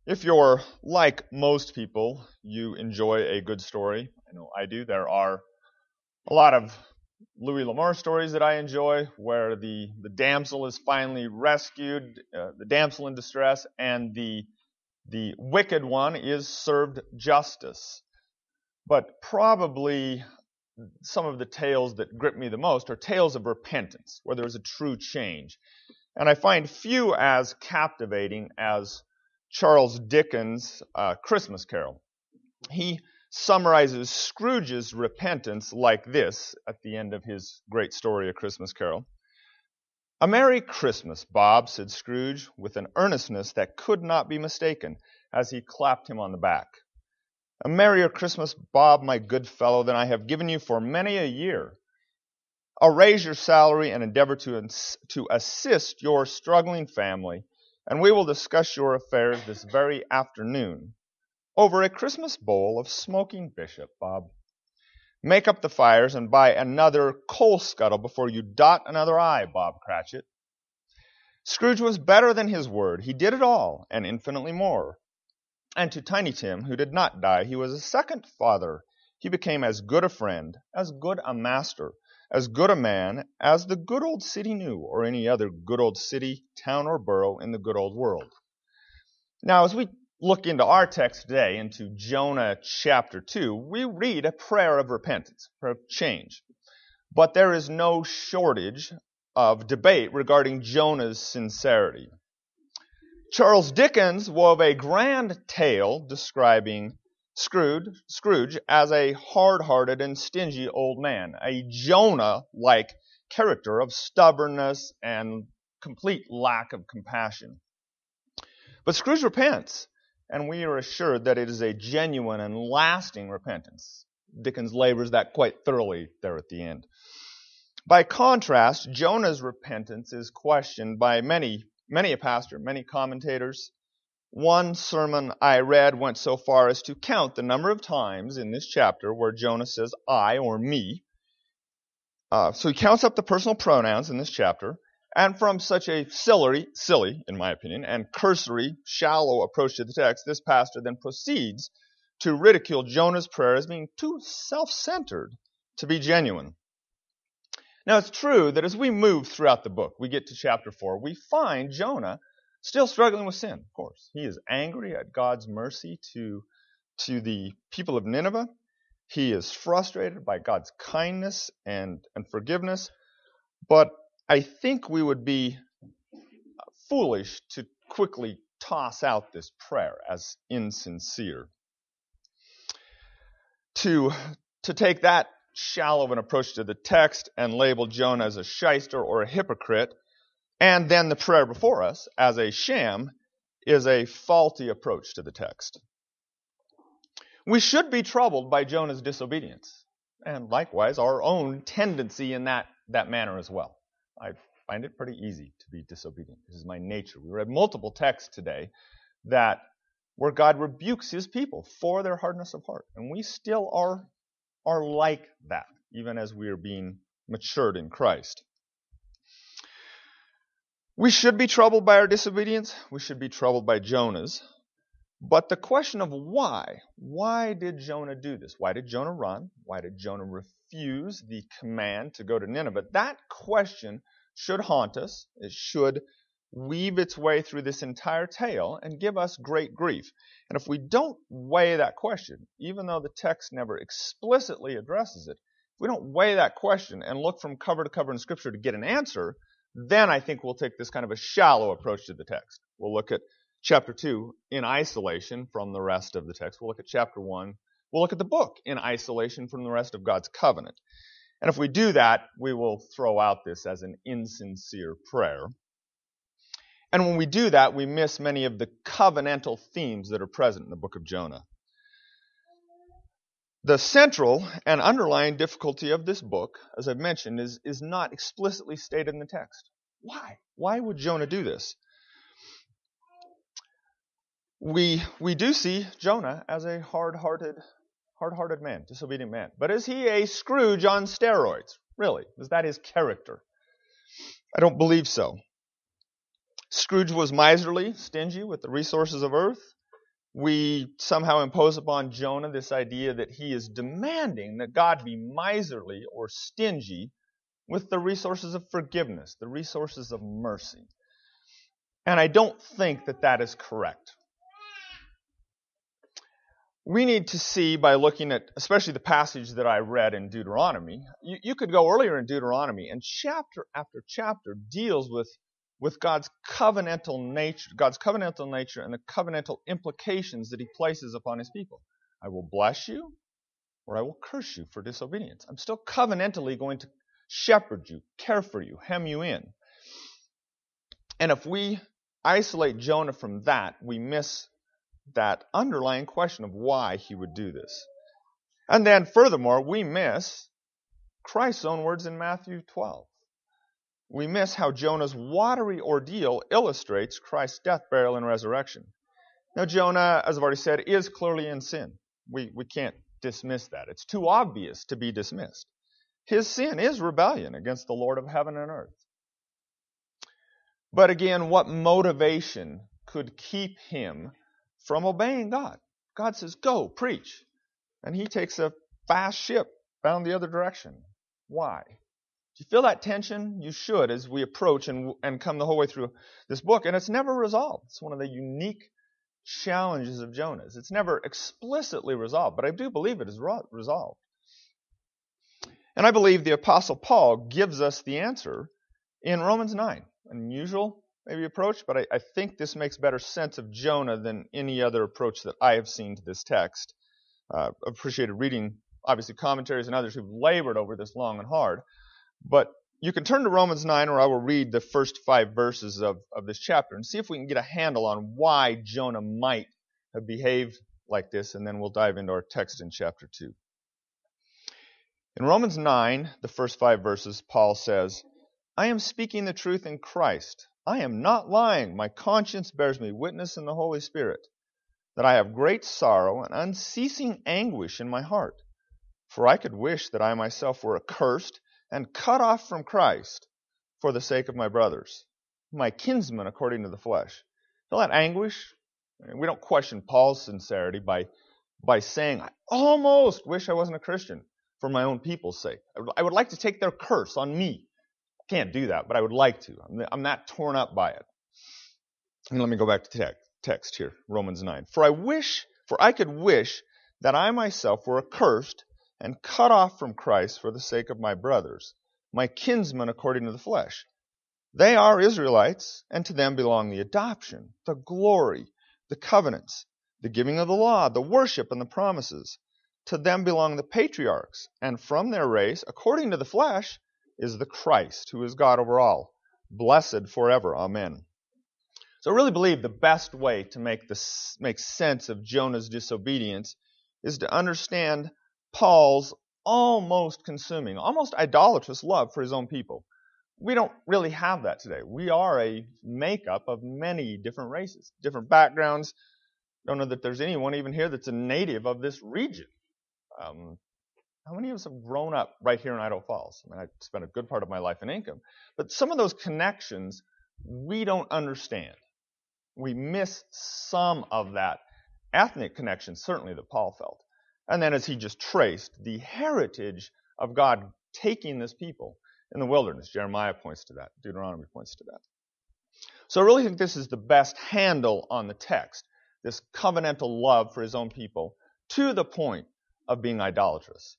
If you're like most people, you enjoy a good story. I know I do. There are a lot of Louis L'Amour stories that I enjoy where the damsel is finally rescued, the damsel in distress, and the wicked one is served justice. But probably some of the tales that grip me the most are tales of repentance, where there's a true change. And I find few as captivating as Charles Dickens' Christmas Carol. He summarizes Scrooge's repentance like this at the end of his great story, A Christmas Carol. "A Merry Christmas, Bob," said Scrooge, with an earnestness that could not be mistaken, as he clapped him on the back. "A merrier Christmas, Bob, my good fellow, than I have given you for many a year. I'll raise your salary and endeavor to assist your struggling family, and we will discuss your affairs this very afternoon over a Christmas bowl of smoking bishop, Bob. Make up the fires and buy another coal scuttle before you dot another I, Bob Cratchit." Scrooge was better than his word. He did it all, and infinitely more. And to Tiny Tim, who did not die, he was a second father. He became as good a friend, as good a master, as good a man as the good old city knew, or any other good old city, town, or borough in the good old world. Now, as we look into our text today, into Jonah chapter 2, we read a prayer of repentance, prayer of change. But there is no shortage of debate regarding Jonah's sincerity. Charles Dickens wove a grand tale describing Scrooge as a hard-hearted and stingy old man, a Jonah-like character of stubbornness and complete lack of compassion. But Scrooge repents, and we are assured that it is a genuine and lasting repentance. Dickens labors that quite thoroughly there at the end. By contrast, Jonah's repentance is questioned by many a pastor, many commentators. One sermon I read went so far as to count the number of times in this chapter where Jonah says I or me. So he counts up the personal pronouns in this chapter, and from such a silly, in my opinion, and cursory, shallow approach to the text, this pastor then proceeds to ridicule Jonah's prayer as being too self-centered to be genuine. Now, it's true that as we move throughout the book, we get to chapter 4, we find Jonah still struggling with sin, of course. He is angry at God's mercy to the people of Nineveh. He is frustrated by God's kindness and forgiveness. But I think we would be foolish to quickly toss out this prayer as insincere. To take that shallow of an approach to the text and label Jonah as a shyster or a hypocrite, and then the prayer before us as a sham, is a faulty approach to the text. We should be troubled by Jonah's disobedience, and likewise our own tendency in that manner as well. I find it pretty easy to be disobedient. This is my nature. We read multiple texts today where God rebukes his people for their hardness of heart, and we still are like that, even as we are being matured in Christ. We should be troubled by our disobedience. We should be troubled by Jonah's. But the question of why did Jonah do this? Why did Jonah run? Why did Jonah refuse the command to go to Nineveh? That question should haunt us. It should weave its way through this entire tale and give us great grief. And if we don't weigh that question, even though the text never explicitly addresses it, if we don't weigh that question and look from cover to cover in Scripture to get an answer, then I think we'll take this kind of a shallow approach to the text. We'll look at chapter 2 in isolation from the rest of the text. We'll look at chapter 1. We'll look at the book in isolation from the rest of God's covenant. And if we do that, we will throw out this as an insincere prayer. And when we do that, we miss many of the covenantal themes that are present in the book of Jonah. The central and underlying difficulty of this book, as I've mentioned, is not explicitly stated in the text. Why? Why would Jonah do this? We do see Jonah as a hard-hearted man, disobedient man. But is he a Scrooge on steroids? Really? Is that his character? I don't believe so. Scrooge was miserly, stingy with the resources of earth. we somehow impose upon Jonah this idea that he is demanding that God be miserly or stingy with the resources of forgiveness, the resources of mercy. And I don't think that that is correct. We need to see by looking at, especially the passage that I read in Deuteronomy, you could go earlier in Deuteronomy, and chapter after chapter deals with God's covenantal nature and the covenantal implications that he places upon his people. I will bless you, or I will curse you for disobedience. I'm still covenantally going to shepherd you, care for you, hem you in. And if we isolate Jonah from that, we miss that underlying question of why he would do this. And then furthermore, we miss Christ's own words in Matthew 12. We miss how Jonah's watery ordeal illustrates Christ's death, burial, and resurrection. Now, Jonah, as I've already said, is clearly in sin. We can't dismiss that. It's too obvious to be dismissed. His sin is rebellion against the Lord of heaven and earth. But again, what motivation could keep him from obeying God? God says, go, preach. And he takes a fast ship bound the other direction. Why? Do you feel that tension? You should as we approach and come the whole way through this book. And it's never resolved. It's one of the unique challenges of Jonah's. It's never explicitly resolved, but I do believe it is resolved. And I believe the Apostle Paul gives us the answer in Romans 9. Unusual, maybe, approach, but I think this makes better sense of Jonah than any other approach that I have seen to this text. Appreciated reading, obviously, commentaries and others who've labored over this long and hard. But you can turn to Romans 9, or I will read the first 5 verses of this chapter and see if we can get a handle on why Jonah might have behaved like this, and then we'll dive into our text in chapter 2. In Romans 9, the first 5 verses, Paul says, I am speaking the truth in Christ. I am not lying. My conscience bears me witness in the Holy Spirit that I have great sorrow and unceasing anguish in my heart. For I could wish that I myself were accursed and cut off from Christ for the sake of my brothers, my kinsmen according to the flesh. Feel that anguish? We don't question Paul's sincerity by saying, I almost wish I wasn't a Christian for my own people's sake. I would like to take their curse on me. I can't do that, but I would like to. I'm that torn up by it. And let me go back to text here, Romans 9. For I could wish that I myself were accursed and cut off from Christ for the sake of my brothers, my kinsmen according to the flesh. They are Israelites, and to them belong the adoption, the glory, the covenants, the giving of the law, the worship, and the promises. To them belong the patriarchs, and from their race, according to the flesh, is the Christ, who is God over all, blessed forever. Amen. So I really believe the best way to make sense of Jonah's disobedience is to understand Paul's almost consuming, almost idolatrous love for his own people. We don't really have that today. We are a makeup of many different races, different backgrounds. Don't know that there's anyone even here that's a native of this region. How many of us have grown up right here in Idaho Falls? I mean, I spent a good part of my life in Ingham. But some of those connections we don't understand. We miss some of that ethnic connection, certainly, that Paul felt. And then as he just traced the heritage of God taking this people in the wilderness, Jeremiah points to that, Deuteronomy points to that. So I really think this is the best handle on the text, this covenantal love for his own people, to the point of being idolatrous.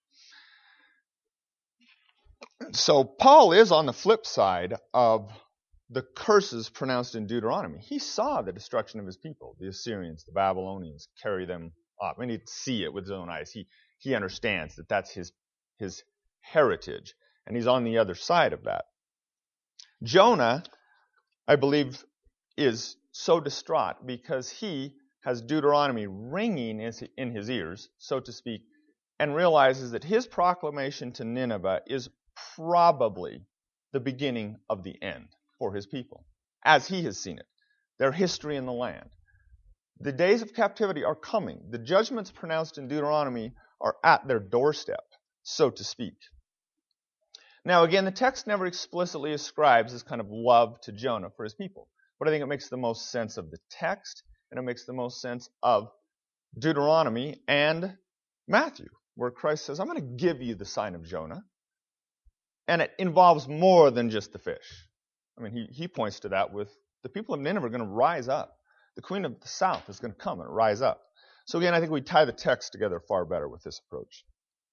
So Paul is on the flip side of the curses pronounced in Deuteronomy. He saw the destruction of his people, the Assyrians, the Babylonians, carry them off. I mean, he'd see it with his own eyes. He understands that that's his heritage, and he's on the other side of that. Jonah, I believe, is so distraught because he has Deuteronomy ringing in his ears, so to speak, and realizes that his proclamation to Nineveh is probably the beginning of the end for his people, as he has seen it, their history in the land. The days of captivity are coming. The judgments pronounced in Deuteronomy are at their doorstep, so to speak. Now, again, the text never explicitly ascribes this kind of love to Jonah for his people, but I think it makes the most sense of the text and it makes the most sense of Deuteronomy and Matthew, where Christ says, I'm going to give you the sign of Jonah. And it involves more than just the fish. I mean, he points to that with the people of Nineveh are going to rise up. The queen of the south is going to come and rise up. So again, I think we tie the text together far better with this approach.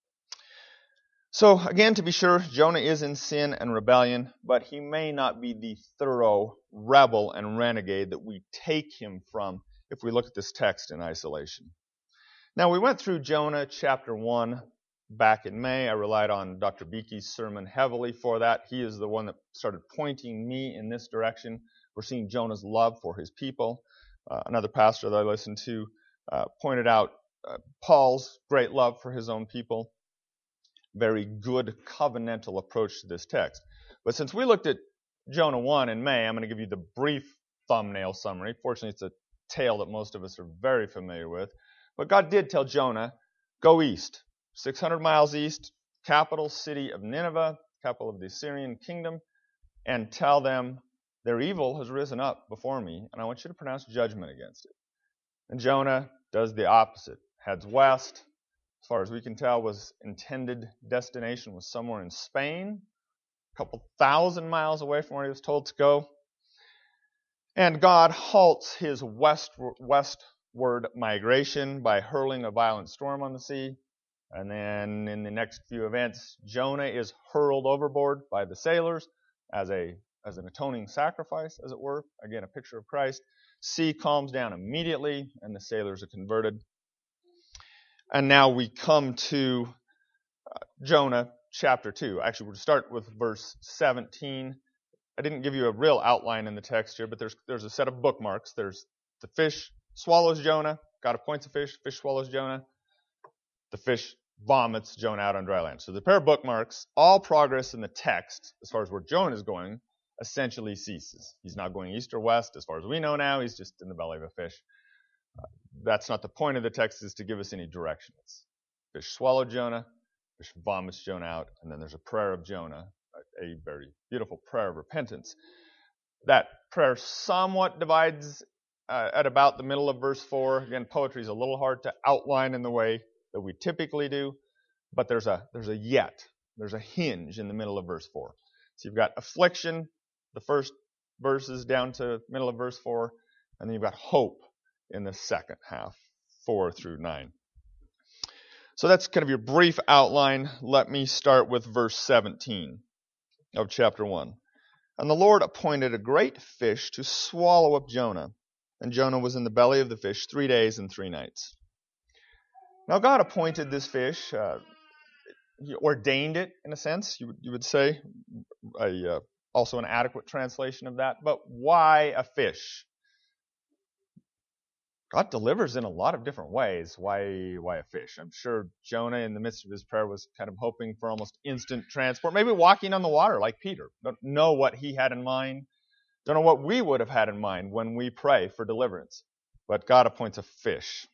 So again, to be sure, Jonah is in sin and rebellion, but he may not be the thorough rebel and renegade that we take him from if we look at this text in isolation. Now, we went through Jonah chapter 1 back in May. I relied on Dr. Beakey's sermon heavily for that. He is the one that started pointing me in this direction. We're seeing Jonah's love for his people. Another pastor that I listened to pointed out Paul's great love for his own people. Very good covenantal approach to this text. But since we looked at Jonah 1 in May, I'm going to give you the brief thumbnail summary. Fortunately, it's a tale that most of us are very familiar with. But God did tell Jonah, go east, 600 miles east, capital city of Nineveh, capital of the Assyrian kingdom, and tell them their evil has risen up before me, and I want you to pronounce judgment against it. And Jonah does the opposite, heads west. As far as we can tell, his intended destination was somewhere in Spain, a couple thousand miles away from where he was told to go. And God halts his westward migration by hurling a violent storm on the sea. And then in the next few events, Jonah is hurled overboard by the sailors as an atoning sacrifice, as it were. Again, a picture of Christ. Sea calms down immediately, and the sailors are converted. And now we come to Jonah chapter 2. Actually, we're going to start with verse 17. I didn't give you a real outline in the text here, but there's a set of bookmarks. There's the fish swallows Jonah. God appoints a fish. Fish swallows Jonah. The fish vomits Jonah out on dry land. So the pair of bookmarks, all progress in the text, as far as where Jonah is going, essentially ceases. He's not going east or west. As far as we know now, he's just in the belly of a fish. That's not the point of the text, is to give us any direction. Fish swallowed Jonah, fish vomits Jonah out, and then there's a prayer of Jonah, a very beautiful prayer of repentance. That prayer somewhat divides at about the middle of verse 4. Again, poetry is a little hard to outline in the way that we typically do, but there's a hinge in the middle of verse 4. So you've got affliction, the first verses down to middle of verse 4, and then you've got hope in the second half, 4 through 9. So that's kind of your brief outline. Let me start with verse 17 of chapter 1. And the Lord appointed a great fish to swallow up Jonah, and Jonah was in the belly of the fish 3 days and 3 nights. Now God appointed this fish, he ordained it in a sense, you would say, also an adequate translation of that. But why a fish? God delivers in a lot of different ways. Why a fish? I'm sure Jonah, in the midst of his prayer, was kind of hoping for almost instant transport. Maybe walking on the water like Peter. Don't know what he had in mind. Don't know what we would have had in mind when we pray for deliverance. But God appoints a fish.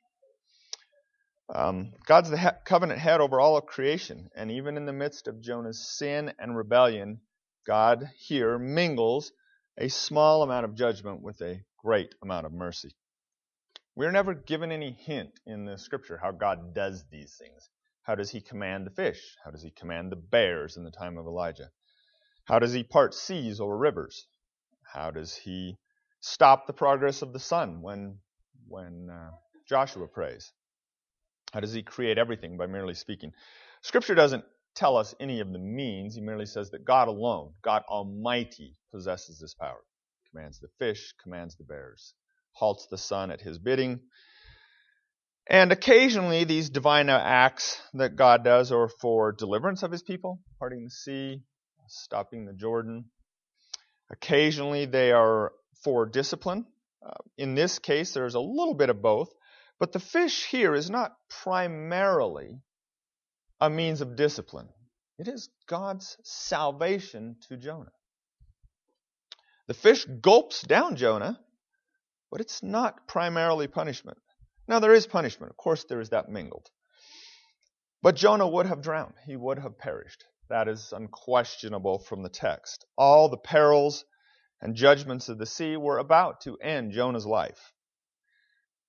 God's the covenant head over all of creation. And even in the midst of Jonah's sin and rebellion, God here mingles a small amount of judgment with a great amount of mercy. We're never given any hint in the scripture how God does these things. How does he command the fish? How does he command the bears in the time of Elijah? How does he part seas over rivers? How does he stop the progress of the sun when Joshua prays? How does he create everything by merely speaking? Scripture doesn't tell us any of the means. He merely says that God alone, God Almighty, possesses this power. Commands the fish, commands the bears. Halts the sun at his bidding. And occasionally these divine acts that God does are for deliverance of his people, parting the sea, stopping the Jordan. Occasionally they are for discipline. In this case, there's a little bit of both. But the fish here is not primarily a means of discipline. It is God's salvation to Jonah. The fish gulps down Jonah, but it's not primarily punishment. Now, there is punishment. Of course, there is that mingled. But Jonah would have drowned. He would have perished. That is unquestionable from the text. All the perils and judgments of the sea were about to end Jonah's life.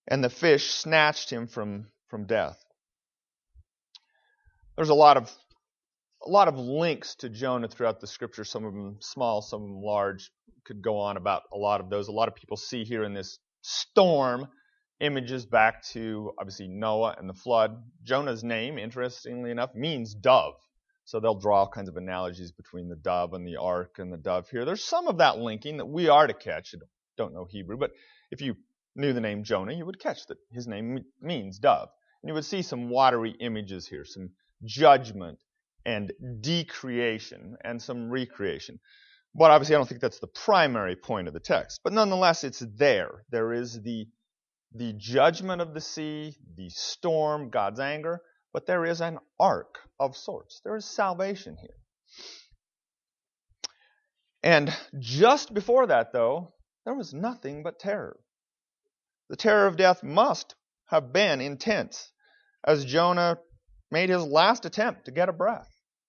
and the fish snatched him from death. There's a lot of links to Jonah throughout the scripture, some of them small, some of them large. Could go on about a lot of those. A lot of people see here in this storm images back to, obviously, Noah and the flood. Jonah's name, interestingly enough, means dove. So they'll draw all kinds of analogies between the dove and the ark and the dove here. There's some of that linking that we are to catch. I don't know Hebrew, but if you knew the name Jonah, you would catch that his name means dove. And you would see some watery images here, some judgment and decreation and some recreation. But obviously I don't think that's the primary point of the text. But nonetheless, it's there. There is the judgment of the sea, the storm, God's anger, but there is an ark of sorts. There is salvation here. And just before that, though, there was nothing but terror. The terror of death must have been intense as Jonah made his last attempt to get a breath,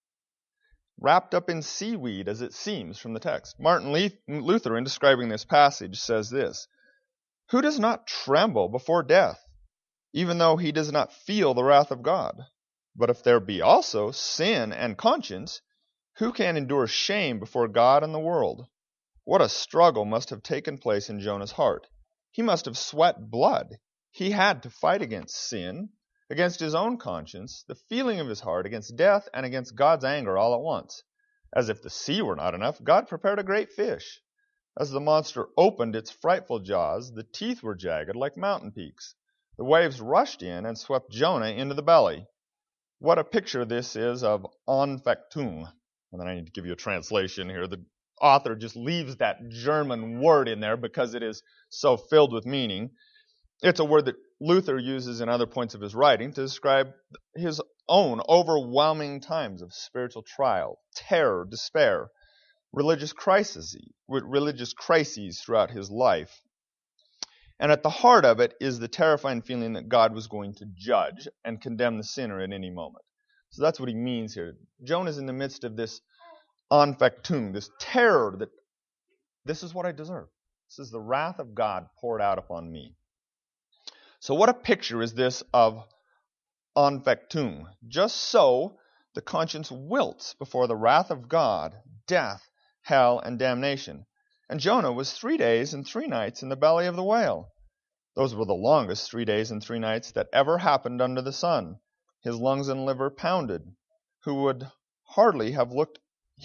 wrapped up in seaweed, as it seems from the text. Martin Luther, in describing this passage, says this: "Who does not tremble before death, even though he does not feel the wrath of God? But if there be also sin and conscience, who can endure shame before God and the world?" What a struggle must have taken place in Jonah's heart. He must have sweat blood. He had to fight against sin, against his own conscience, the feeling of his heart, against death, and against God's anger all at once. As if the sea were not enough, God prepared a great fish. As the monster opened its frightful jaws, the teeth were jagged like mountain peaks. The waves rushed in and swept Jonah into the belly. What a picture this is of Anfechtung. And then I need to give you a translation here. The author just leaves that German word in there because it is so filled with meaning. It's a word that Luther uses in other points of his writing to describe his own overwhelming times of spiritual trial, terror, despair, religious crises throughout his life. And at the heart of it is the terrifying feeling that God was going to judge and condemn the sinner at any moment. So that's what he means here. Jonah's in the midst of this Anfechtung, this terror that this is what I deserve. This is the wrath of God poured out upon me. So what a picture is this of Anfechtung. Just so the conscience wilts before the wrath of God, death, hell, and damnation. And Jonah was 3 days and 3 nights in the belly of the whale. Those were the longest 3 days and 3 nights that ever happened under the sun. His lungs and liver pounded. He would have hardly looked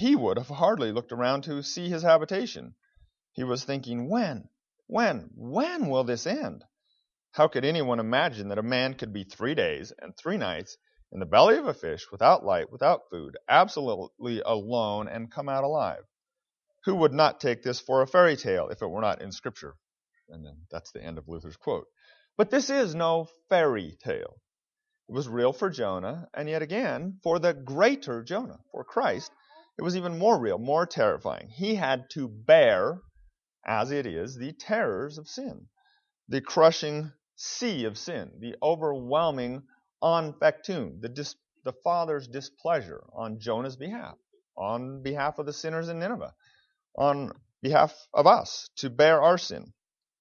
around to see his habitation. He was thinking, when will this end? How could anyone imagine that a man could be 3 days and 3 nights in the belly of a fish, without light, without food, absolutely alone, and come out alive? Who would not take this for a fairy tale if it were not in Scripture? And then that's the end of Luther's quote. But this is no fairy tale. It was real for Jonah, and yet again, for the greater Jonah, for Christ, it was even more real, more terrifying. He had to bear, as it is, the terrors of sin, the crushing sea of sin, the overwhelming Anfechtung, the Father's displeasure on Jonah's behalf, on behalf of the sinners in Nineveh, on behalf of us, to bear our sin.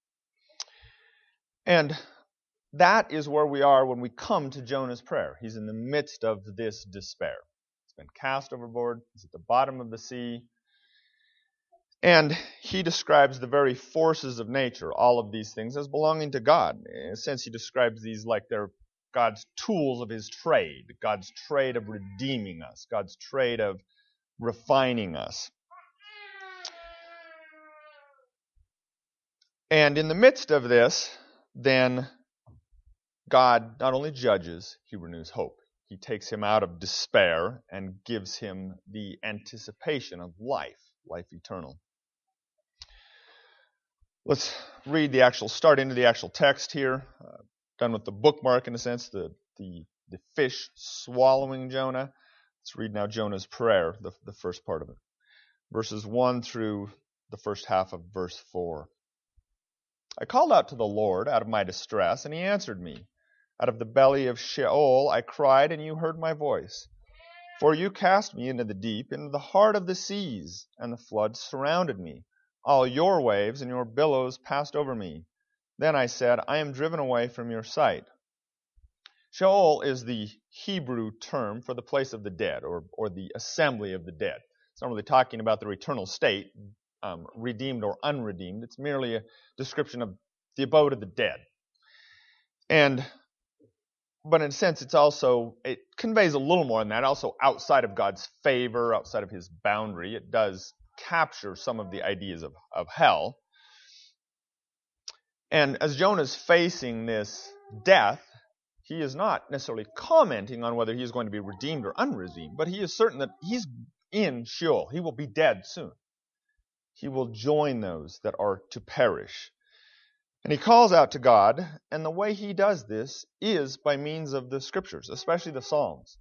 And that is where we are when we come to Jonah's prayer. He's in the midst of this despair. He's been cast overboard. He's at the bottom of the sea. And he describes the very forces of nature, all of these things, as belonging to God. In a sense, he describes these like they're God's tools of his trade, God's trade of redeeming us, God's trade of refining us. And in the midst of this, then God not only judges, he renews hope. He takes him out of despair and gives him the anticipation of life eternal. Let's start into the actual text here. Done with the bookmark in a sense, the fish swallowing Jonah. Let's read now Jonah's prayer, the first part of it. Verses 1 through the first half of verse 4. I called out to the Lord out of my distress, and he answered me. Out of the belly of Sheol I cried, and you heard my voice. For you cast me into the deep, into the heart of the seas, and the floods surrounded me. All your waves and your billows passed over me. Then I said, I am driven away from your sight. Sheol is the Hebrew term for the place of the dead, or the assembly of the dead. It's not really talking about their eternal state, redeemed or unredeemed. It's merely a description of the abode of the dead. But in a sense, it conveys a little more than that. Also, outside of God's favor, outside of his boundary, it does capture some of the ideas of hell. And as Jonah's facing this death, he is not necessarily commenting on whether he is going to be redeemed or unredeemed, but he is certain that he's in Sheol. He will be dead soon. He will join those that are to perish. And he calls out to God, and the way he does this is by means of the Scriptures, especially the Psalms.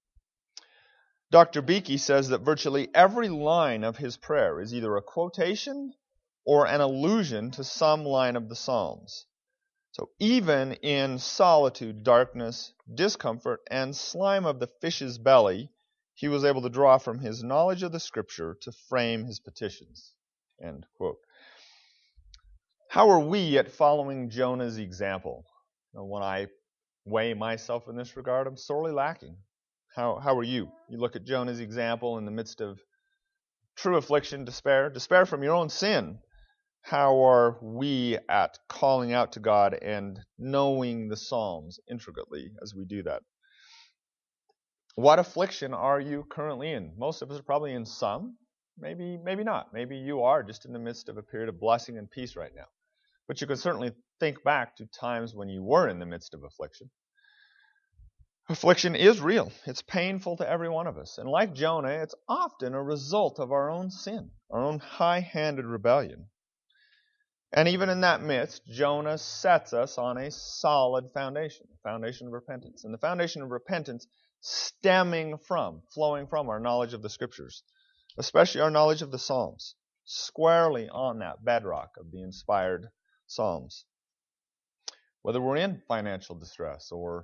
Dr. Beeke says that virtually every line of his prayer is either a quotation or an allusion to some line of the Psalms. So even in solitude, darkness, discomfort, and slime of the fish's belly, he was able to draw from his knowledge of the Scripture to frame his petitions. End quote. How are we at following Jonah's example? When I weigh myself in this regard, I'm sorely lacking. How are you? You look at Jonah's example in the midst of true affliction, despair from your own sin. How are we at calling out to God and knowing the Psalms intricately as we do that? What affliction are you currently in? Most of us are probably in some. Maybe not. Maybe you are just in the midst of a period of blessing and peace right now. But you can certainly think back to times when you were in the midst of affliction. Affliction is real. It's painful to every one of us. And like Jonah, it's often a result of our own sin, our own high-handed rebellion. And even in that midst, Jonah sets us on a solid foundation, the foundation of repentance. And the foundation of repentance flowing from our knowledge of the Scriptures, especially our knowledge of the Psalms, squarely on that bedrock of the inspired Psalms. Whether we're in financial distress or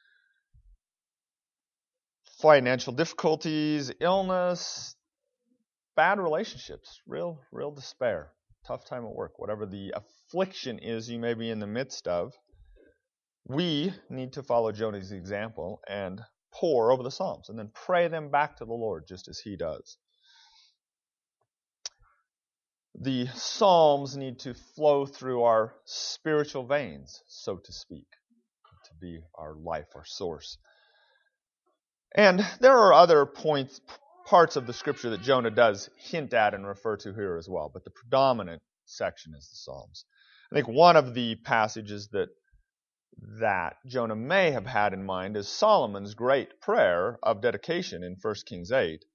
financial difficulties, illness, bad relationships, real despair, tough time at work, whatever the affliction is you may be in the midst of, we need to follow Jonah's example and pore over the Psalms and then pray them back to the Lord just as he does. The Psalms need to flow through our spiritual veins, so to speak, to be our life, our source. And there are other parts of the Scripture that Jonah does hint at and refer to here as well, but the predominant section is the Psalms. I think one of the passages that Jonah may have had in mind is Solomon's great prayer of dedication in 1 Kings 8.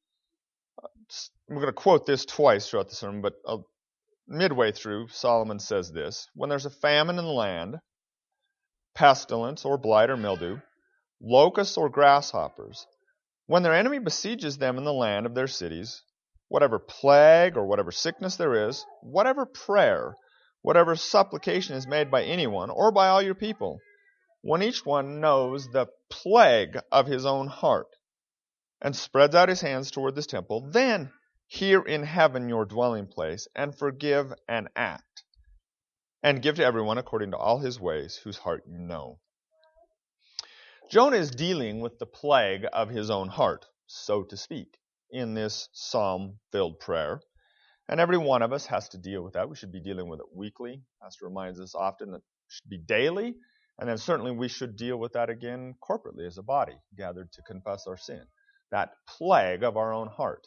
I'm going to quote this twice throughout the sermon, but midway through, Solomon says this: when there's a famine in the land, pestilence or blight or mildew, locusts or grasshoppers, when their enemy besieges them in the land of their cities, whatever plague or whatever sickness there is, whatever prayer, whatever supplication is made by anyone or by all your people, when each one knows the plague of his own heart and spreads out his hands toward this temple, then hear in heaven your dwelling place, and forgive and act, and give to everyone according to all his ways, whose heart you know. Jonah is dealing with the plague of his own heart, so to speak, in this psalm-filled prayer. And every one of us has to deal with that. We should be dealing with it weekly. Pastor reminds us often that it should be daily. And then certainly we should deal with that again corporately as a body, gathered to confess our sin. That plague of our own heart.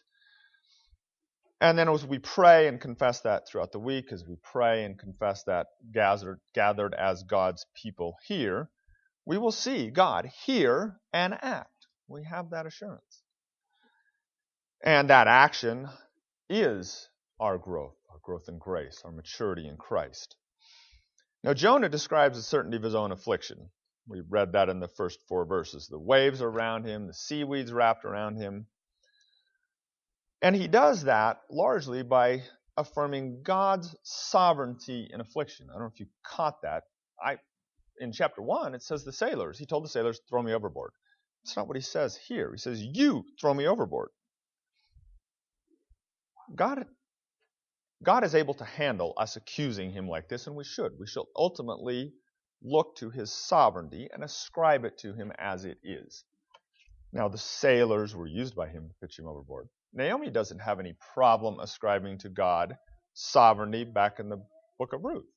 And then as we pray and confess that throughout the week, as we pray and confess that gathered as God's people here, we will see God hear and act. We have that assurance. And that action is our growth in grace, our maturity in Christ. Now, Jonah describes the certainty of his own affliction. We read that in the first 4 verses. The waves are around him, the seaweeds wrapped around him. And he does that largely by affirming God's sovereignty in affliction. I don't know if you caught that. In chapter 1, it says he told the sailors, throw me overboard. That's not what he says here. He says, you throw me overboard. God God is able to handle us accusing him like this, and we should. We should ultimately look to his sovereignty and ascribe it to him as it is. Now, the sailors were used by him to pitch him overboard. Naomi doesn't have any problem ascribing to God sovereignty back in the book of Ruth.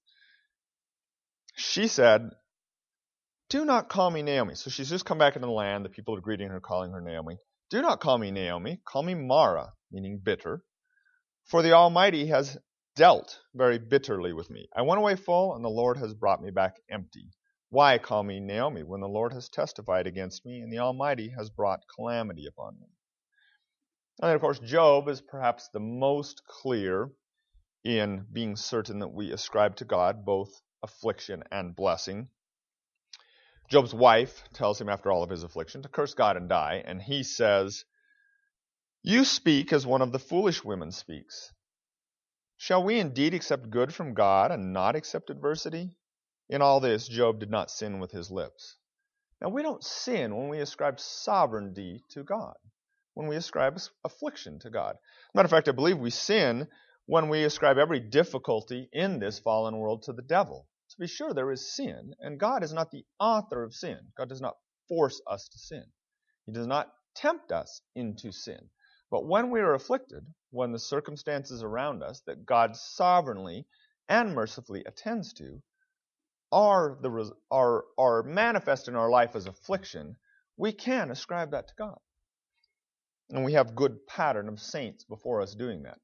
She said, "Do not call me Naomi." So she's just come back into the land. The people are greeting her, calling her Naomi. "Do not call me Naomi. Call me Mara," meaning bitter. "For the Almighty has dealt very bitterly with me. I went away full, and the Lord has brought me back empty. Why call me Naomi when the Lord has testified against me, and the Almighty has brought calamity upon me?" And then, of course, Job is perhaps the most clear in being certain that we ascribe to God both affliction and blessing. Job's wife tells him after all of his affliction to curse God and die, and he says, "You speak as one of the foolish women speaks. Shall we indeed accept good from God and not accept adversity?" In all this, Job did not sin with his lips. Now, we don't sin when we ascribe sovereignty to God, when we ascribe affliction to God. Matter of fact, I believe we sin when we ascribe every difficulty in this fallen world to the devil. To be sure, there is sin, and God is not the author of sin. God does not force us to sin. He does not tempt us into sin. But when we are afflicted, when the circumstances around us that God sovereignly and mercifully attends to are manifest in our life as affliction, we can ascribe that to God. And we have good pattern of saints before us doing that,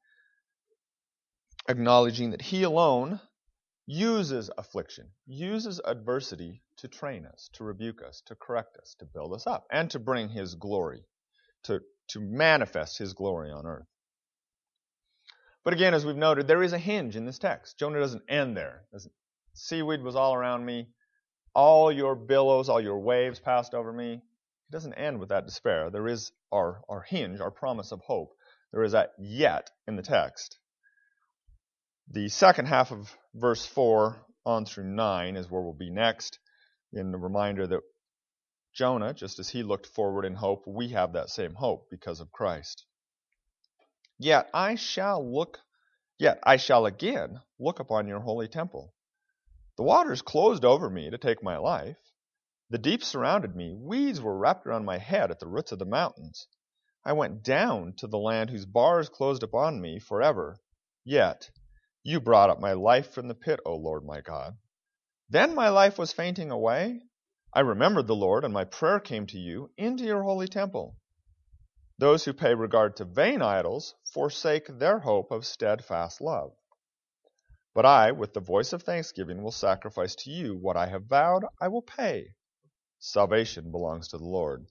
acknowledging that he alone uses affliction, uses adversity to train us, to rebuke us, to correct us, to build us up, and to bring his glory, to manifest his glory on earth. But again, as we've noted, there is a hinge in this text. Jonah doesn't end there. Seaweed was all around me. All your billows, all your waves passed over me. It doesn't end with that despair. There is our hinge, our promise of hope. There is that yet in the text. The second half of verse 4 on through 9 is where we'll be next, in the reminder that Jonah, just as he looked forward in hope, we have that same hope because of Christ. Yet I shall again look upon your holy temple. The waters closed over me to take my life. The deep surrounded me. Weeds were wrapped around my head at the roots of the mountains. I went down to the land whose bars closed upon me forever. Yet you brought up my life from the pit, O Lord my God. Then my life was fainting away. I remembered the Lord, and my prayer came to you into your holy temple. Those who pay regard to vain idols forsake their hope of steadfast love. But I, with the voice of thanksgiving, will sacrifice to you what I have vowed I will pay. Salvation belongs to the Lord.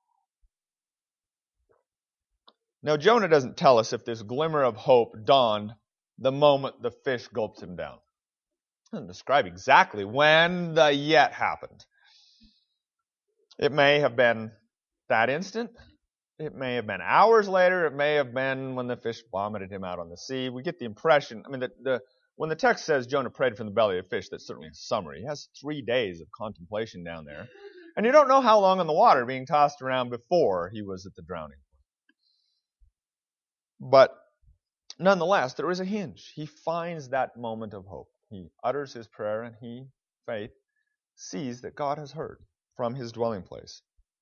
Now, Jonah doesn't tell us if this glimmer of hope dawned the moment the fish gulped him down. He doesn't describe exactly when the yet happened. It may have been that instant. It may have been hours later. It may have been when the fish vomited him out on the sea. We get the impression, when the text says Jonah prayed from the belly of the fish, that's certainly a summary. He has 3 days of contemplation down there. And you don't know how long in the water being tossed around before he was at the drowning point. But nonetheless, there is a hinge. He finds that moment of hope. He utters his prayer, and he, faith, sees that God has heard from his dwelling place.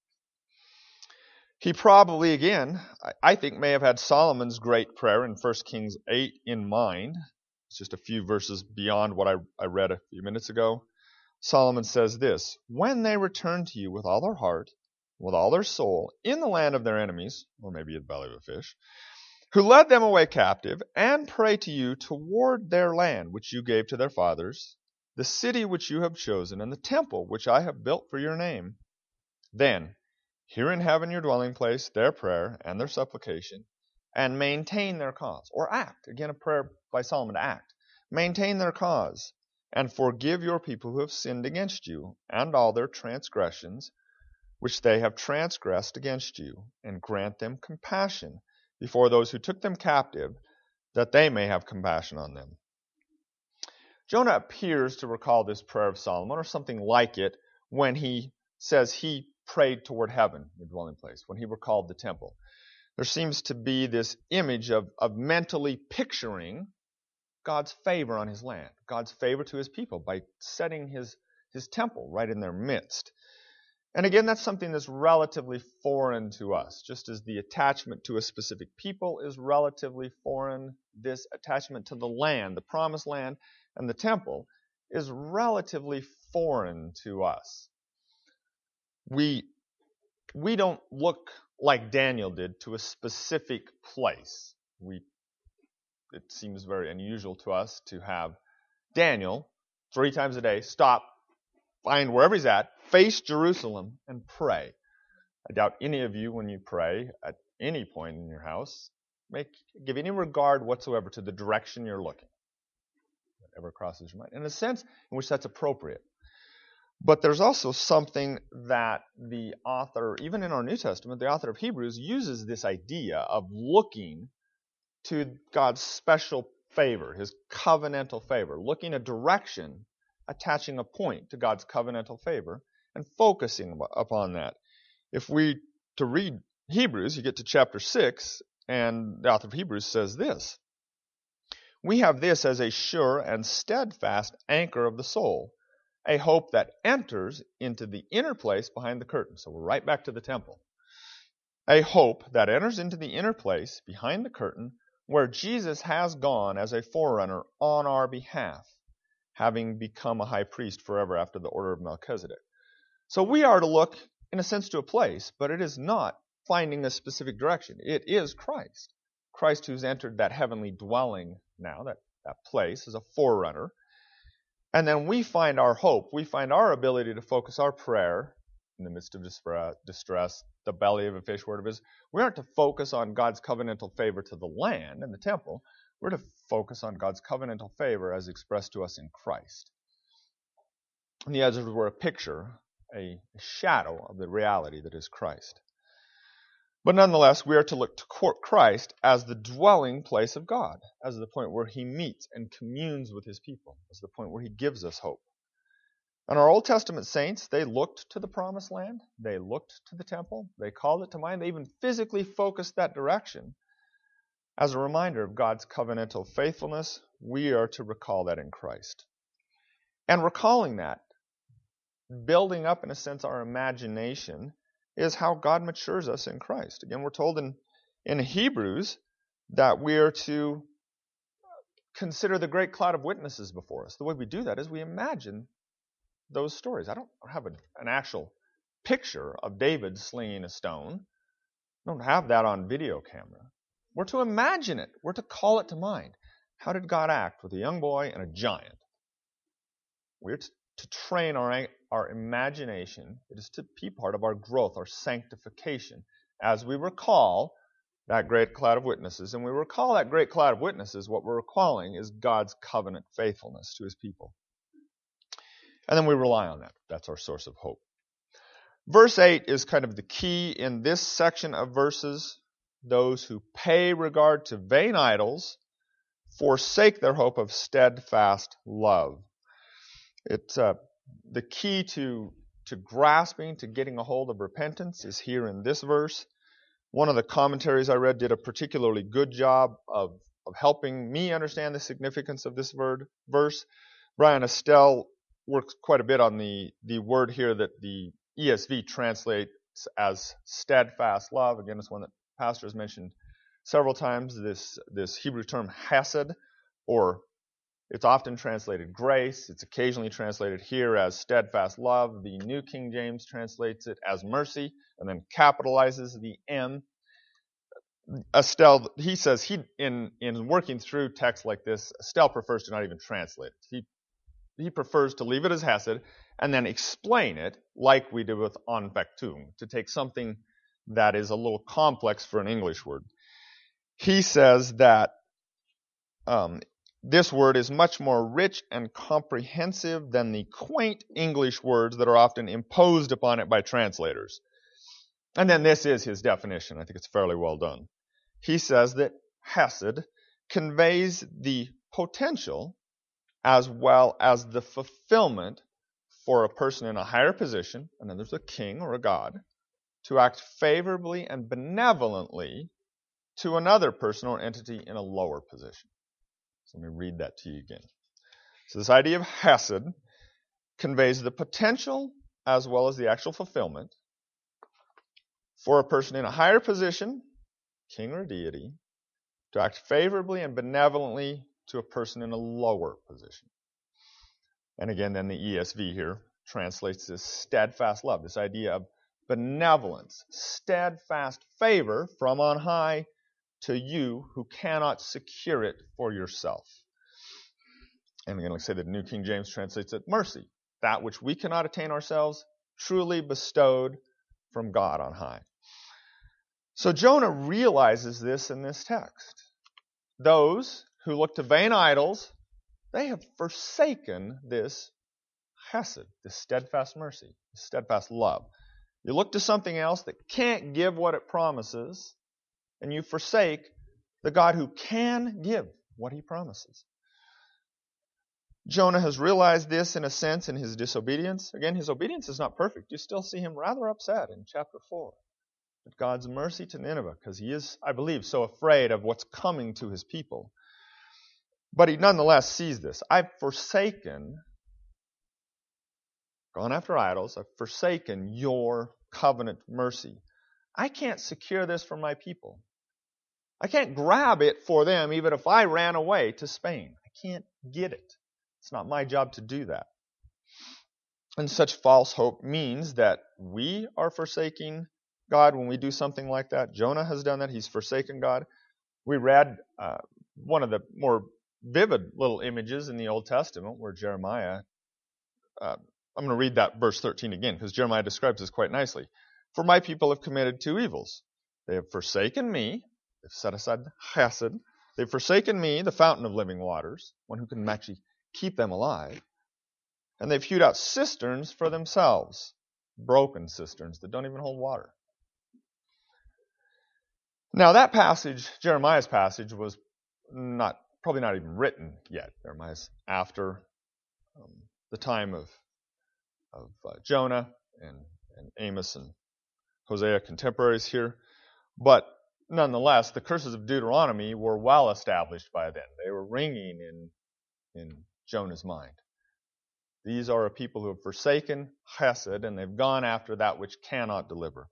He probably, again, I think, may have had Solomon's great prayer in 1 Kings 8 in mind. It's just a few verses beyond what I read a few minutes ago. Solomon says this: "When they return to you with all their heart, with all their soul, in the land of their enemies," or maybe at the belly of a fish, "who led them away captive, and pray to you toward their land which you gave to their fathers, the city which you have chosen, and the temple which I have built for your name, then hear in heaven your dwelling place their prayer and their supplication, and maintain their cause," or act. Again, a prayer by Solomon to act. "Maintain their cause, and forgive your people who have sinned against you, and all their transgressions which they have transgressed against you, and grant them compassion before those who took them captive, that they may have compassion on them." Jonah appears to recall this prayer of Solomon, or something like it, when he says he prayed toward heaven, the dwelling place, when he recalled the temple. There seems to be this image of mentally picturing God's favor on his land, God's favor to his people by setting his temple right in their midst. And again, that's something that's relatively foreign to us. Just as the attachment to a specific people is relatively foreign, this attachment to the land, the promised land, and the temple is relatively foreign to us. We don't look like Daniel did to a specific place. It seems very unusual to us to have Daniel 3 times a day stop, find wherever he's at, face Jerusalem, and pray. I doubt any of you, when you pray at any point in your house, give any regard whatsoever to the direction you're looking. Whatever crosses your mind. In a sense in which that's appropriate. But there's also something that the author, even in our New Testament, the author of Hebrews uses this idea of looking to God's special favor, his covenantal favor, looking a direction, attaching a point to God's covenantal favor, and focusing upon that. If we to read Hebrews, you get to chapter 6, and the author of Hebrews says this: "We have this as a sure and steadfast anchor of the soul, a hope that enters into the inner place behind the curtain." So we're right back to the temple. A hope that enters into the inner place behind the curtain, where Jesus has gone as a forerunner on our behalf, having become a high priest forever after the order of Melchizedek. So we are to look, in a sense, to a place, but it is not finding a specific direction. It is Christ. Christ who's entered that heavenly dwelling now, that place, as a forerunner. And then we find our hope, we find our ability to focus our prayer in the midst of distress, the belly of a fish, word of his. We aren't to focus on God's covenantal favor to the land and the temple. We're to focus on God's covenantal favor as expressed to us in Christ. And the others were a picture, a shadow of the reality that is Christ. But nonetheless, we are to look to Christ as the dwelling place of God, as the point where he meets and communes with his people, as the point where he gives us hope. And our Old Testament saints, they looked to the promised land, they looked to the temple, they called it to mind, they even physically focused that direction. As a reminder of God's covenantal faithfulness, we are to recall that in Christ. And recalling that, building up, in a sense, our imagination, is how God matures us in Christ. Again, we're told in Hebrews that we are to consider the great cloud of witnesses before us. The way we do that is we imagine those stories. I don't have an actual picture of David slinging a stone. I don't have that on video camera. We're to imagine it. We're to call it to mind. How did God act with a young boy and a giant? We're to train our imagination. It is to be part of our growth, our sanctification, as we recall that great cloud of witnesses. And we recall that great cloud of witnesses, what we're recalling is God's covenant faithfulness to his people. And then we rely on that. That's our source of hope. Verse 8 is kind of the key in this section of verses. Those who pay regard to vain idols forsake their hope of steadfast love. It's the key to grasping, to getting a hold of repentance is here in this verse. One of the commentaries I read did a particularly good job of helping me understand the significance of this verse. Brian Estelle works quite a bit on the word here that the ESV translates as steadfast love. Again, it's one that Pastor has mentioned several times, this Hebrew term hesed, or it's often translated grace. It's occasionally translated here as steadfast love. The New King James translates it as mercy and then capitalizes the M. Estelle, he says in working through texts like this, Estelle prefers to not even translate it. He prefers to leave it as hesed and then explain it like we do with anfechtung, to take something that is a little complex for an English word. He says that this word is much more rich and comprehensive than the quaint English words that are often imposed upon it by translators. And then this is his definition. I think it's fairly well done. He says that hesed conveys the potential as well as the fulfillment for a person in a higher position, and then there's a king or a god, to act favorably and benevolently to another person or entity in a lower position. So let me read that to you again. So this idea of hesed conveys the potential as well as the actual fulfillment for a person in a higher position, king or deity, to act favorably and benevolently to a person in a lower position. And again, then the ESV here translates this steadfast love, this idea of benevolence, steadfast favor from on high to you who cannot secure it for yourself. And again, like I say, the New King James translates it mercy, that which we cannot attain ourselves, truly bestowed from God on high. So Jonah realizes this in this text. Those who look to vain idols, they have forsaken this hesed, this steadfast mercy, this steadfast love. You look to something else that can't give what it promises, and you forsake the God who can give what he promises. Jonah has realized this in a sense in his disobedience. Again, his obedience is not perfect. You still see him rather upset in chapter 4 at God's mercy to Nineveh, because he is, I believe, so afraid of what's coming to his people. But he nonetheless sees this. I've forsaken, gone after idols, I've forsaken your covenant mercy. I can't secure this for my people. I can't grab it for them even if I ran away to Spain. I can't get it. It's not my job to do that. And such false hope means that we are forsaking God when we do something like that. Jonah has done that. He's forsaken God. We read one of the more vivid little images in the Old Testament where Jeremiah, I'm going to read that verse 13 again because Jeremiah describes this quite nicely. For my people have committed two evils. They have forsaken me. They've set aside hesed. They've forsaken me, the fountain of living waters, one who can actually keep them alive. And they've hewed out cisterns for themselves, broken cisterns that don't even hold water. Now that passage, Jeremiah's passage, was probably not even written yet. Jeremiah's after the time of Jonah and Amos and Hosea, contemporaries here. But nonetheless, the curses of Deuteronomy were well established by then. They were ringing in Jonah's mind. These are a people who have forsaken hesed, and they've gone after that which cannot deliver.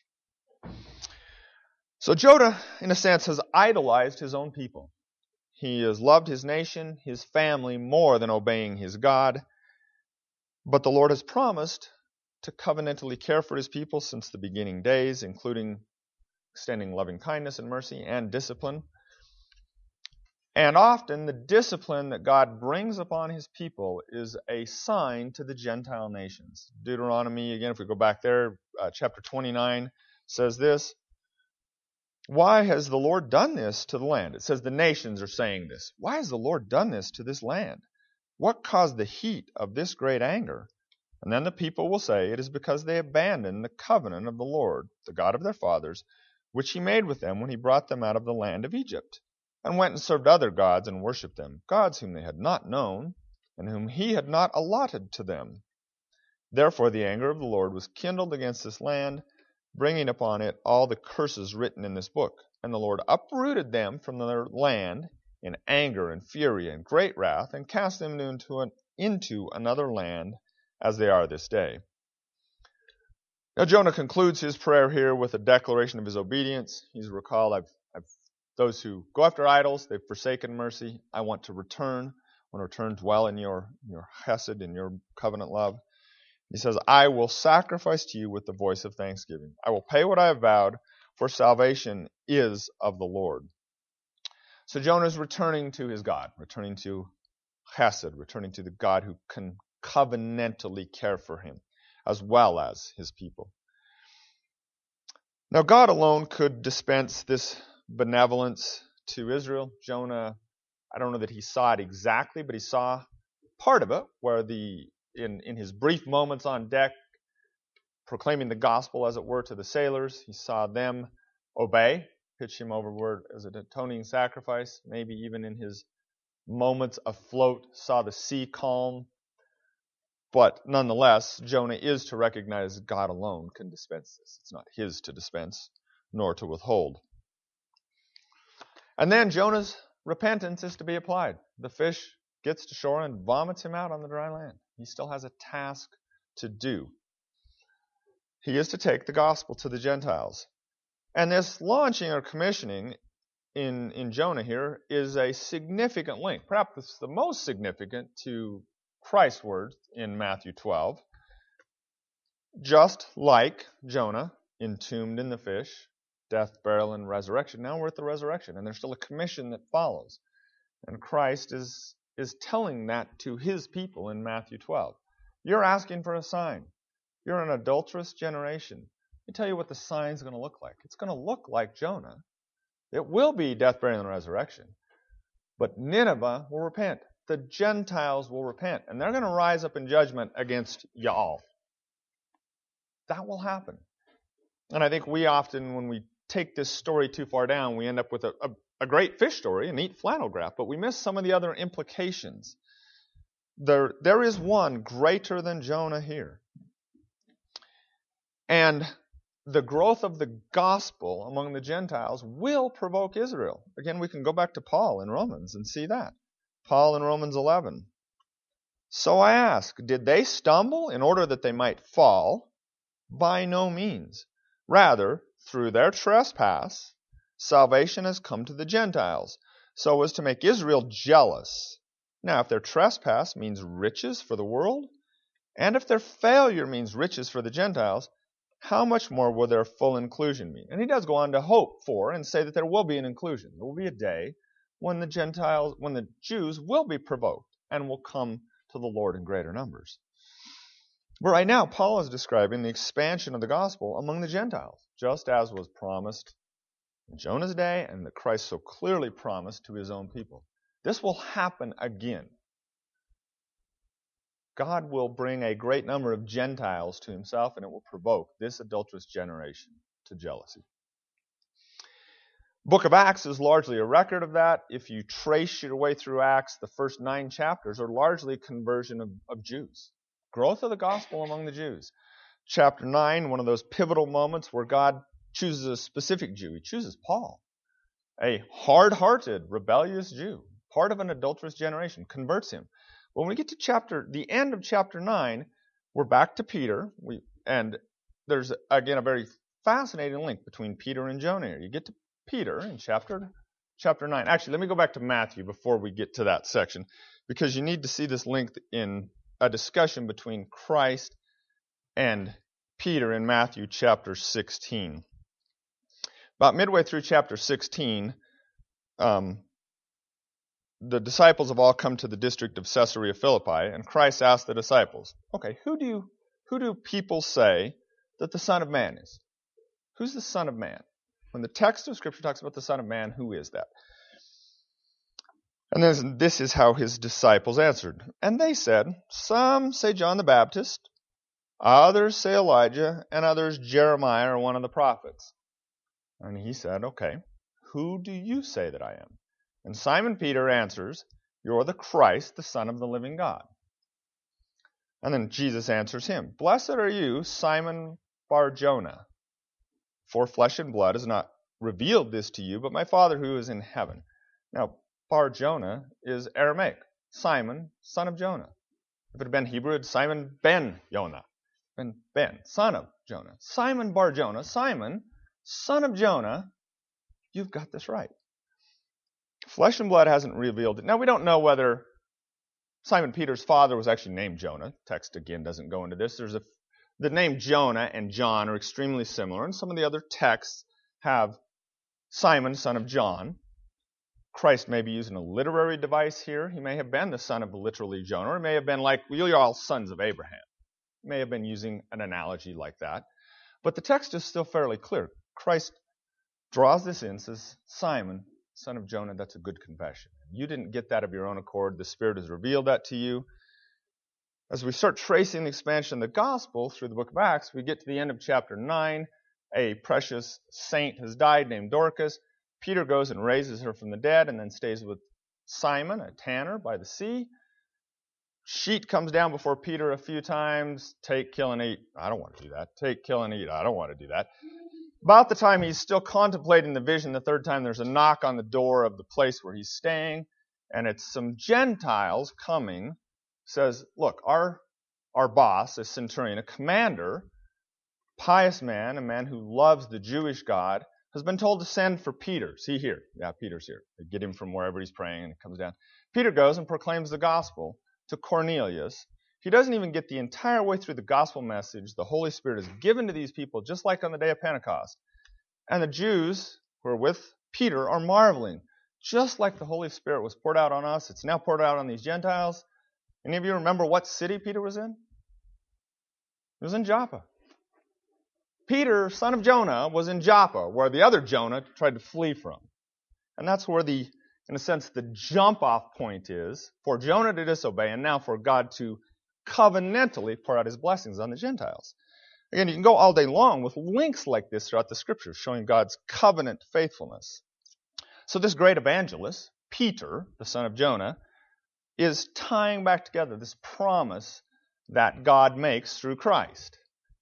So Jonah, in a sense, has idolized his own people. He has loved his nation, his family, more than obeying his God. But the Lord has promised to covenantally care for his people since the beginning days, including extending loving kindness and mercy and discipline. And often the discipline that God brings upon his people is a sign to the Gentile nations. Deuteronomy, again, if we go back there, chapter 29 says this. Why has the Lord done this to the land? It says the nations are saying this. Why has the Lord done this to this land? What caused the heat of this great anger? And then the people will say, it is because they abandoned the covenant of the Lord, the God of their fathers, which he made with them when he brought them out of the land of Egypt, and went and served other gods and worshipped them, gods whom they had not known, and whom he had not allotted to them. Therefore the anger of the Lord was kindled against this land, bringing upon it all the curses written in this book. And the Lord uprooted them from their land in anger and fury and great wrath, and cast them into another land, as they are this day. Now Jonah concludes his prayer here with a declaration of his obedience. He's recalled, those who go after idols, they've forsaken mercy. I want to return. I want to return, dwell in your hesed, in your covenant love. He says, I will sacrifice to you with the voice of thanksgiving. I will pay what I have vowed, for salvation is of the Lord. So Jonah is returning to his God, returning to hesed, returning to the God who can covenantally care for him, as well as his people. Now God alone could dispense this benevolence to Israel. Jonah, I don't know that he saw it exactly, but he saw part of it, where in his brief moments on deck, proclaiming the gospel, as it were, to the sailors, he saw them obey, pitch him overboard as an atoning sacrifice. Maybe even in his moments afloat, saw the sea calm. But nonetheless, Jonah is to recognize God alone can dispense this. It's not his to dispense, nor to withhold. And then Jonah's repentance is to be applied. The fish gets to shore and vomits him out on the dry land. He still has a task to do. He is to take the gospel to the Gentiles. And this launching or commissioning in Jonah here is a significant link. Perhaps it's the most significant to Christ's words in Matthew 12. Just like Jonah, entombed in the fish, death, burial, and resurrection. Now we're at the resurrection, and there's still a commission that follows. And Christ is telling that to his people in Matthew 12. You're asking for a sign. You're an adulterous generation. Let me tell you what the sign's going to look like. It's going to look like Jonah. It will be death, burial, and resurrection. But Nineveh will repent. The Gentiles will repent. And they're going to rise up in judgment against y'all. That will happen. And I think we often, when we take this story too far down, we end up with a great fish story, a neat flannel graph, but we miss some of the other implications. There is one greater than Jonah here. And the growth of the gospel among the Gentiles will provoke Israel. Again, we can go back to Paul in Romans and see that. Paul in Romans 11. So I ask, did they stumble in order that they might fall? By no means. Rather, through their trespass, salvation has come to the Gentiles, so as to make Israel jealous. Now, if their trespass means riches for the world, and if their failure means riches for the Gentiles, how much more will their full inclusion mean? And he does go on to hope for and say that there will be an inclusion. There will be a day when the Jews will be provoked and will come to the Lord in greater numbers. But right now, Paul is describing the expansion of the gospel among the Gentiles, just as was promised in Jonah's day and that Christ so clearly promised to his own people. This will happen again. God will bring a great number of Gentiles to himself, and it will provoke this adulterous generation to jealousy. Book of Acts is largely a record of that. If you trace your way through Acts, the first 9 chapters are largely conversion of Jews. Growth of the gospel among the Jews. Chapter 9, one of those pivotal moments where God chooses a specific Jew. He chooses Paul, a hard-hearted, rebellious Jew, part of an adulterous generation, converts him. When we get to the end of chapter 9, we're back to Peter, and there's, again, a very fascinating link between Peter and Jonah here. You get to Peter in chapter 9. Actually, let me go back to Matthew before we get to that section, because you need to see this link in a discussion between Christ and Peter in Matthew chapter 16. About midway through chapter 16, the disciples have all come to the district of Caesarea Philippi, and Christ asked the disciples, okay, who do people say that the Son of Man is? Who's the Son of Man? When the text of Scripture talks about the Son of Man, who is that? And then this is how his disciples answered. And they said, some say John the Baptist, others say Elijah, and others Jeremiah or one of the prophets. And he said, okay, who do you say that I am? And Simon Peter answers, you're the Christ, the Son of the living God. And then Jesus answers him, blessed are you, Simon Bar-Jonah, for flesh and blood has not revealed this to you, but my Father who is in heaven. Now, Bar-Jonah is Aramaic, Simon, son of Jonah. If it had been Hebrew, it's Simon ben Jonah, Ben, son of Jonah. Simon Bar-Jonah, Simon, son of Jonah, you've got this right. Flesh and blood hasn't revealed it. Now, we don't know whether Simon Peter's father was actually named Jonah. Text, again, doesn't go into this. The name Jonah and John are extremely similar, and some of the other texts have Simon, son of John. Christ may be using a literary device here. He may have been the son of literally Jonah, or he may have been like, you're all sons of Abraham. He may have been using an analogy like that. But the text is still fairly clear. Christ draws this in, says, Simon, son of Jonah, that's a good confession. You didn't get that of your own accord. The Spirit has revealed that to you. As we start tracing the expansion of the gospel through the book of Acts, we get to the end of chapter 9. A precious saint has died named Dorcas. Peter goes and raises her from the dead and then stays with Simon, a tanner, by the sea. Sheet comes down before Peter a few times. Take, kill, and eat. I don't want to do that. Take, kill, and eat. I don't want to do that. About the time he's still contemplating the vision, the third time there's a knock on the door of the place where he's staying, and it's some Gentiles coming. Says, look, our boss, a centurion, a commander, pious man, a man who loves the Jewish God, has been told to send for Peter. See here. Yeah, Peter's here. They get him from wherever he's praying, and he comes down. Peter goes and proclaims the gospel to Cornelius. He doesn't even get the entire way through the gospel message. The Holy Spirit is given to these people just like on the day of Pentecost. And the Jews who are with Peter are marveling. Just like the Holy Spirit was poured out on us, it's now poured out on these Gentiles. Any of you remember what city Peter was in? He was in Joppa. Peter, son of Jonah, was in Joppa, where the other Jonah tried to flee from. And that's where in a sense, the jump-off point is for Jonah to disobey and now for God to covenantally pour out his blessings on the Gentiles. Again, you can go all day long with links like this throughout the Scriptures showing God's covenant faithfulness. So this great evangelist, Peter, the son of Jonah, is tying back together this promise that God makes through Christ.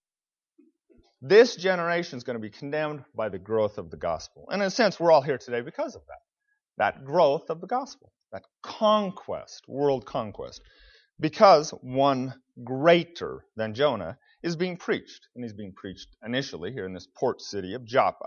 This generation is going to be condemned by the growth of the gospel. And in a sense, we're all here today because of that growth of the gospel, that conquest, world conquest. Because one greater than Jonah is being preached. And he's being preached initially here in this port city of Joppa,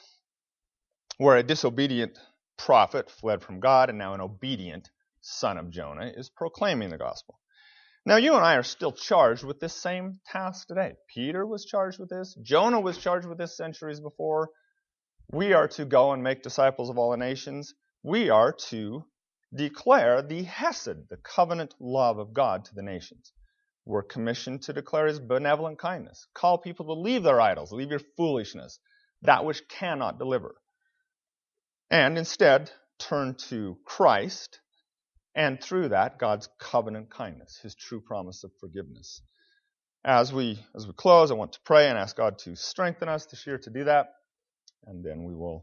where a disobedient prophet fled from God and now an obedient son of Jonah is proclaiming the gospel. Now, you and I are still charged with this same task today. Peter was charged with this. Jonah was charged with this centuries before. We are to go and make disciples of all the nations. We are to declare the Hesed, the covenant love of God to the nations. We're commissioned to declare His benevolent kindness. Call people to leave their idols, leave your foolishness, that which cannot deliver. And instead, turn to Christ, and through that, God's covenant kindness, His true promise of forgiveness. As we close, I want to pray and ask God to strengthen us this year to do that, and then we will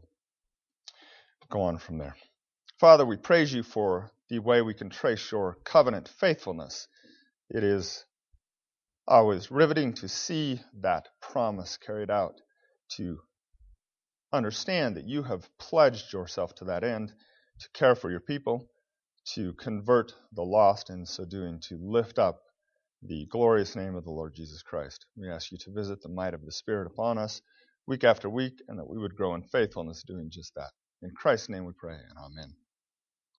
go on from there. Father, we praise You for the way we can trace Your covenant faithfulness. It is always riveting to see that promise carried out, to understand that You have pledged Yourself to that end, to care for Your people, to convert the lost, and so doing to lift up the glorious name of the Lord Jesus Christ. We ask You to visit the might of the Spirit upon us week after week, and that we would grow in faithfulness doing just that. In Christ's name we pray, and amen.